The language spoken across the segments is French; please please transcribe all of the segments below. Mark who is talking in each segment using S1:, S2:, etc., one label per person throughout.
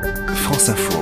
S1: France Info.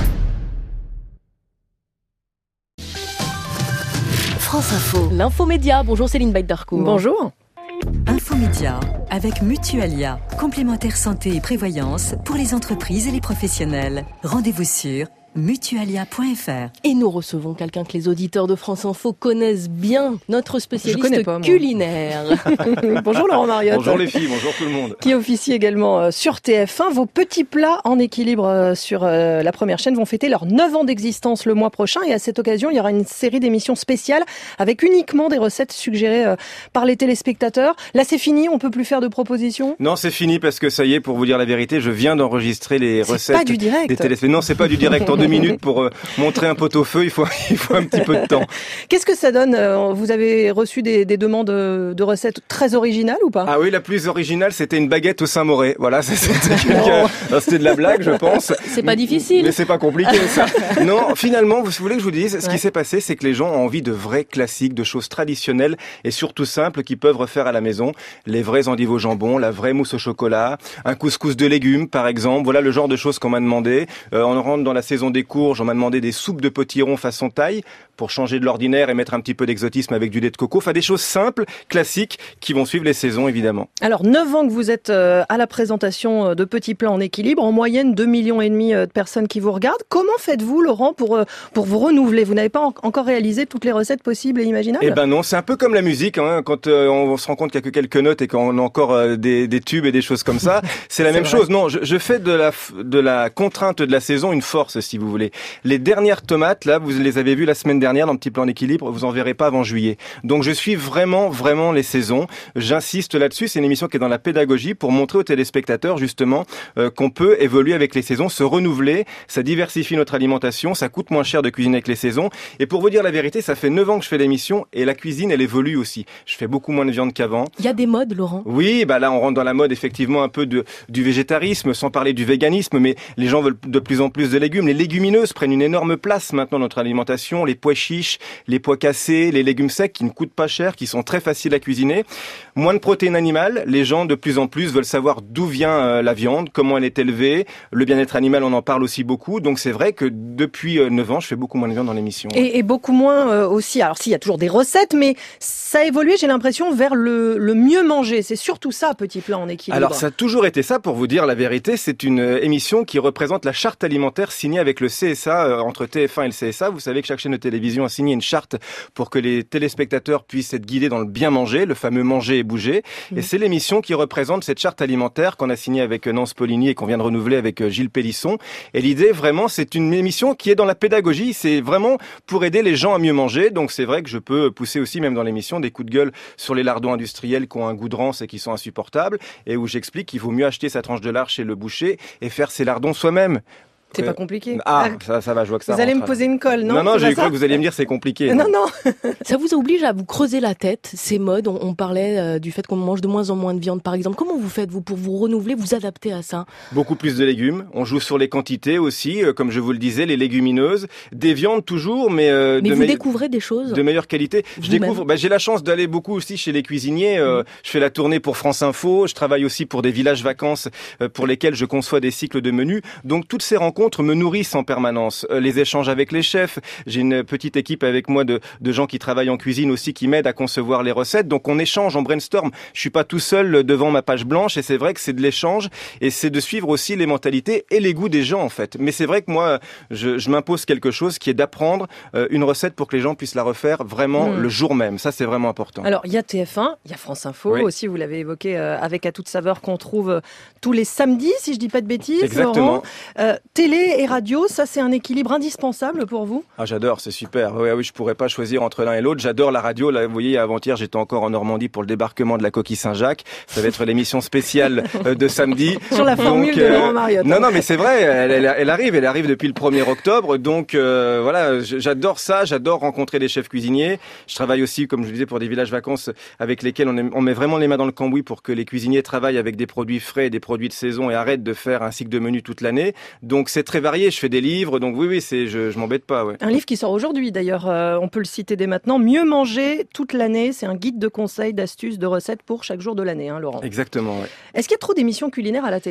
S2: France Info. L'infomédia. Bonjour Céline Baïdarcourt.
S3: Bonjour.
S4: Infomédia avec Mutualia, complémentaire santé et prévoyance pour les entreprises et les professionnels. Rendez-vous sur mutualia.fr.
S2: Et nous recevons quelqu'un que les auditeurs de France Info connaissent bien, notre spécialiste culinaire.
S3: Bonjour Laurent Mariotte.
S5: Bonjour les filles, bonjour tout le monde.
S3: Qui officie également sur TF1. Vos petits plats en équilibre sur la première chaîne vont fêter leurs 9 ans d'existence le mois prochain. Et à cette occasion, il y aura une série d'émissions spéciales avec uniquement des recettes suggérées par les téléspectateurs. Là, c'est fini, on peut plus faire de propositions?
S5: Non, c'est fini parce que ça y est, pour vous dire la vérité, je viens d'enregistrer les recettes.
S3: C'est pas du direct.
S5: Des téléspectateurs. Non, c'est pas du direct. En 2 minutes pour montrer un pot-au-feu, il faut un petit peu de temps.
S3: Qu'est-ce que ça donne? Vous avez reçu des demandes de recettes très originales ou pas?
S5: Ah oui, la plus originale, c'était une baguette au Saint-Moré. Voilà, c'était de la blague, je pense.
S2: C'est pas difficile.
S5: Mais c'est pas compliqué, ça. Non, finalement, vous voulez que je vous dise, ce qui s'est passé, c'est que les gens ont envie de vrais classiques, de choses traditionnelles et surtout simples qu'ils peuvent refaire à la maison. Les vrais endives au jambon, la vraie mousse au chocolat, un couscous de légumes, par exemple. Voilà le genre de choses qu'on m'a demandé. On rentre dans la saison des courges, on m'a demandé des soupes de potiron façon thaï pour changer de l'ordinaire et mettre un petit peu d'exotisme avec du lait de coco. Enfin, des choses simples, classiques, qui vont suivre les saisons, évidemment.
S3: Alors, 9 ans que vous êtes à la présentation de Petits Plats en équilibre. En moyenne, 2,5 millions de personnes qui vous regardent. Comment faites-vous, Laurent, pour vous renouveler? Vous n'avez pas encore réalisé toutes les recettes possibles et imaginables?
S5: Eh ben non, c'est un peu comme la musique, hein, quand on se rend compte qu'il n'y a que quelques notes et qu'on a encore des tubes et des choses comme ça. C'est la même chose. Non, je fais de la contrainte de la saison une force, si vous voulez. Les dernières tomates, là, vous les avez vues la semaine dernière dans Petit Plan en équilibre, vous en verrez pas avant juillet. Donc je suis vraiment les saisons. J'insiste là-dessus, c'est une émission qui est dans la pédagogie pour montrer aux téléspectateurs justement qu'on peut évoluer avec les saisons, se renouveler, ça diversifie notre alimentation, ça coûte moins cher de cuisiner avec les saisons. Et pour vous dire la vérité, ça fait 9 ans que je fais l'émission et la cuisine, elle évolue aussi. Je fais beaucoup moins de viande qu'avant.
S2: Il y a des modes, Laurent?
S5: Oui, bah là on rentre dans la mode effectivement un peu du végétarisme, sans parler du véganisme, mais les gens veulent de plus en plus de légumes. Les légumineuses prennent une énorme place maintenant dans notre alimentation, les pois chiches, les pois cassés, les légumes secs qui ne coûtent pas cher, qui sont très faciles à cuisiner. Moins de protéines animales, les gens de plus en plus veulent savoir d'où vient la viande, comment elle est élevée, le bien-être animal, on en parle aussi beaucoup. Donc c'est vrai que depuis 9 ans, je fais beaucoup moins de viande dans l'émission.
S3: Et beaucoup moins aussi, alors s'il y a toujours des recettes, mais ça a évolué, j'ai l'impression, vers le mieux manger. C'est surtout ça, Petit Plat en équilibre.
S5: Alors ça a toujours été ça, pour vous dire la vérité. C'est une émission qui représente la charte alimentaire signée avec le CSA, entre TF1 et le CSA. Vous savez que chaque chaîne de télévision a signé une charte pour que les téléspectateurs puissent être guidés dans le bien manger, le fameux manger et bouger. Et c'est l'émission qui représente cette charte alimentaire qu'on a signée avec Nance Poligny et qu'on vient de renouveler avec Gilles Pélisson. Et l'idée, vraiment, c'est une émission qui est dans la pédagogie. C'est vraiment pour aider les gens à mieux manger. Donc c'est vrai que je peux pousser aussi, même dans l'émission, des coups de gueule sur les lardons industriels qui ont un goût de rance et qui sont insupportables. Et où j'explique qu'il vaut mieux acheter sa tranche de lard chez le boucher et faire ses lardons soi-même.
S3: C'est pas compliqué.
S5: Ça va, je vois que ça.
S3: Vous allez me poser une colle, non?
S5: Non, j'ai cru que vous alliez me dire c'est compliqué.
S3: Non.
S2: Ça vous oblige à vous creuser la tête, ces modes? On parlait du fait qu'on mange de moins en moins de viande, par exemple. Comment vous faites, vous, pour vous renouveler, vous adapter à ça?
S5: Beaucoup plus de légumes. On joue sur les quantités aussi, comme je vous le disais, les légumineuses. Des viandes toujours, mais
S2: vous découvrez des choses
S5: de meilleure qualité. Je découvre. J'ai la chance d'aller beaucoup aussi chez les cuisiniers. Je fais la tournée pour France Info. Je travaille aussi pour des villages vacances pour lesquels je conçois des cycles de menus. Donc toutes ces rencontres me nourrissent en permanence. Les échanges avec les chefs. J'ai une petite équipe avec moi de gens qui travaillent en cuisine aussi, qui m'aident à concevoir les recettes. Donc on échange, on brainstorm. Je suis pas tout seul devant ma page blanche et c'est vrai que c'est de l'échange et c'est de suivre aussi les mentalités et les goûts des gens en fait. Mais c'est vrai que moi, je m'impose quelque chose qui est d'apprendre une recette pour que les gens puissent la refaire vraiment le jour même. Ça, c'est vraiment important.
S3: Alors, il y a TF1, il y a France Info aussi, vous l'avez évoqué, avec À toute saveur qu'on trouve tous les samedis, si je dis pas de bêtises.
S5: Exactement.
S3: Laurent. Télé et radio, ça c'est un équilibre indispensable pour vous?
S5: Ah, j'adore, c'est super. Oui, je pourrais pas choisir entre l'un et l'autre. J'adore la radio. Là, vous voyez, avant-hier, j'étais encore en Normandie pour le débarquement de la coquille Saint-Jacques. Ça va être l'émission spéciale de samedi.
S3: Sur la formule de Laurent Mariotte.
S5: Non, mais c'est vrai, elle arrive depuis le 1er octobre. Donc voilà, j'adore ça, j'adore rencontrer des chefs cuisiniers. Je travaille aussi, comme je vous disais, pour des villages vacances avec lesquels on met vraiment les mains dans le cambouis pour que les cuisiniers travaillent avec des produits frais, des produits de saison et arrêtent de faire un cycle de menu toute l'année. Donc c'est très varié. Je fais des livres, donc oui, je m'embête pas. Ouais.
S3: Un livre qui sort aujourd'hui d'ailleurs, on peut le citer dès maintenant. Mieux manger toute l'année, c'est un guide de conseils, d'astuces, de recettes pour chaque jour de l'année, Laurent.
S5: Exactement, ouais.
S3: Est-ce qu'il y a trop d'émissions culinaires à la télé ?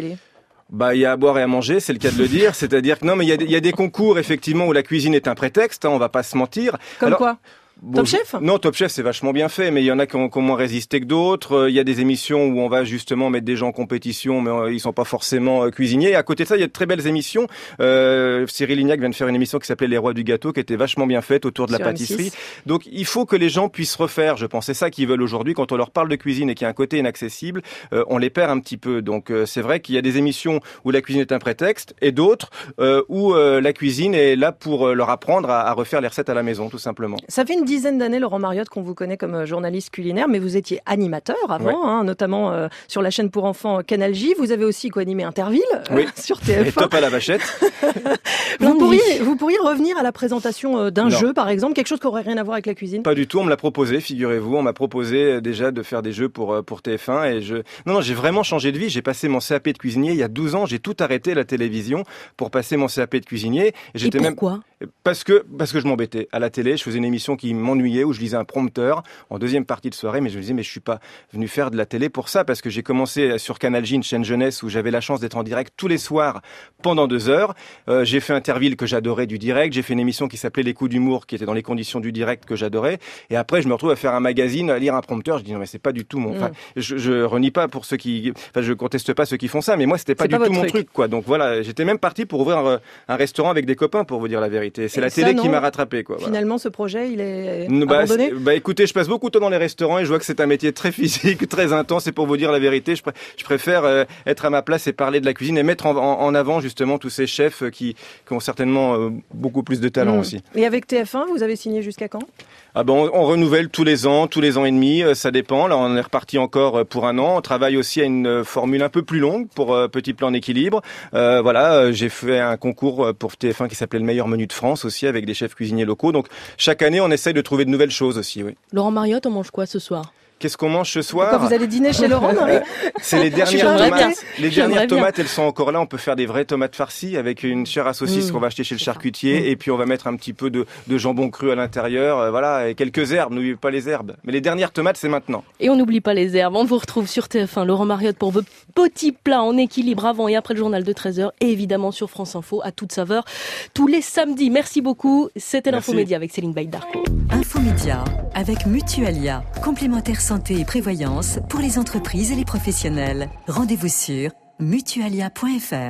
S5: Il y a à boire et à manger, c'est le cas de le dire. C'est-à-dire que non, mais il y a des concours effectivement où la cuisine est un prétexte. On va pas se mentir.
S3: Comme quoi? Top Chef?
S5: Non, Top Chef, c'est vachement bien fait, mais il y en a qui ont moins résisté que d'autres. Il y a des émissions où on va justement mettre des gens en compétition, mais ils sont pas forcément cuisiniers. Et à côté de ça, il y a de très belles émissions. Cyril Lignac vient de faire une émission qui s'appelait Les Rois du Gâteau, qui était vachement bien faite autour de la pâtisserie. M6. Donc, il faut que les gens puissent refaire. Je pense c'est ça qu'ils veulent aujourd'hui. Quand on leur parle de cuisine et qu'il y a un côté inaccessible, on les perd un petit peu. Donc, c'est vrai qu'il y a des émissions où la cuisine est un prétexte et d'autres où la cuisine est là pour leur apprendre à refaire les recettes à la maison, tout simplement.
S3: Ça fait une dizaine d'années, Laurent Mariotte, qu'on vous connaît comme journaliste culinaire, mais vous étiez animateur avant, notamment sur la chaîne pour enfants Canal J. Vous avez aussi co-animé Interville sur TF1.
S5: Et Top à la vachette.
S3: Vous pourriez revenir à la présentation d'un jeu, par exemple, quelque chose qui n'aurait rien à voir avec la cuisine?
S5: Pas du tout, on me l'a proposé, figurez-vous. On m'a proposé déjà de faire des jeux pour TF1 et Non, j'ai vraiment changé de vie. J'ai passé mon CAP de cuisinier il y a 12 ans. J'ai tout arrêté la télévision pour passer mon CAP de cuisinier.
S2: Et pourquoi?
S5: Parce que je m'embêtais. À la télé, je faisais une émission qui m'ennuyait où je lisais un prompteur en deuxième partie de soirée, mais je me disais mais je suis pas venu faire de la télé pour ça, parce que j'ai commencé sur Canal J, une chaîne jeunesse où j'avais la chance d'être en direct tous les soirs pendant 2 heures. J'ai fait Interville que j'adorais du direct. J'ai fait une émission qui s'appelait Les Coups d'humour qui était dans les conditions du direct que j'adorais. Et après je me retrouve à faire un magazine, à lire un prompteur. Je dis non mais c'est pas du tout mon. Enfin, je renie pas pour ceux qui. Enfin, je conteste pas ceux qui font ça, mais moi c'était pas du tout mon truc, quoi. Donc voilà, j'étais même parti pour ouvrir un restaurant avec des copains, pour vous dire la vérité. C'est la télé qui m'a rattrapé, quoi.
S3: Finalement, ce projet, il est abandonné.
S5: Écoutez, je passe beaucoup de temps dans les restaurants et je vois que c'est un métier très physique, très intense. Et pour vous dire la vérité, je préfère être à ma place et parler de la cuisine et mettre en avant justement tous ces chefs qui ont certainement beaucoup plus de talent aussi.
S3: Et avec TF1, vous avez signé jusqu'à quand?
S5: On renouvelle tous les ans et demi, ça dépend. Là, on est reparti encore pour 1 an. On travaille aussi à une formule un peu plus longue pour Petit Plat en équilibre. J'ai fait un concours pour TF1 qui s'appelait le meilleur menu de France aussi, avec des chefs cuisiniers locaux. Donc chaque année, on essaye de trouver de nouvelles choses aussi. Oui.
S2: Laurent Mariotte, on mange quoi ce soir?
S5: Qu'est-ce qu'on mange ce soir?
S3: Pourquoi vous allez dîner chez Laurent, Marie?
S5: C'est les dernières tomates. Les dernières tomates, elles sont encore là. On peut faire des vraies tomates farcies avec une chair à saucisse qu'on va acheter chez le charcutier. Et puis on va mettre un petit peu de jambon cru à l'intérieur. Et quelques herbes. N'oubliez pas les herbes. Mais les dernières tomates, c'est maintenant.
S2: Et on n'oublie pas les herbes. On vous retrouve sur TF1, Laurent Mariotte, pour vos petits plats en équilibre avant et après le journal de 13h. Et évidemment sur France Info, à toute saveur, tous les samedis. Merci beaucoup. C'était l'Infomédia avec Céline Baïdarco.
S4: Infomédia avec Mutualia, complémentaire santé et prévoyance pour les entreprises et les professionnels. Rendez-vous sur mutualia.fr.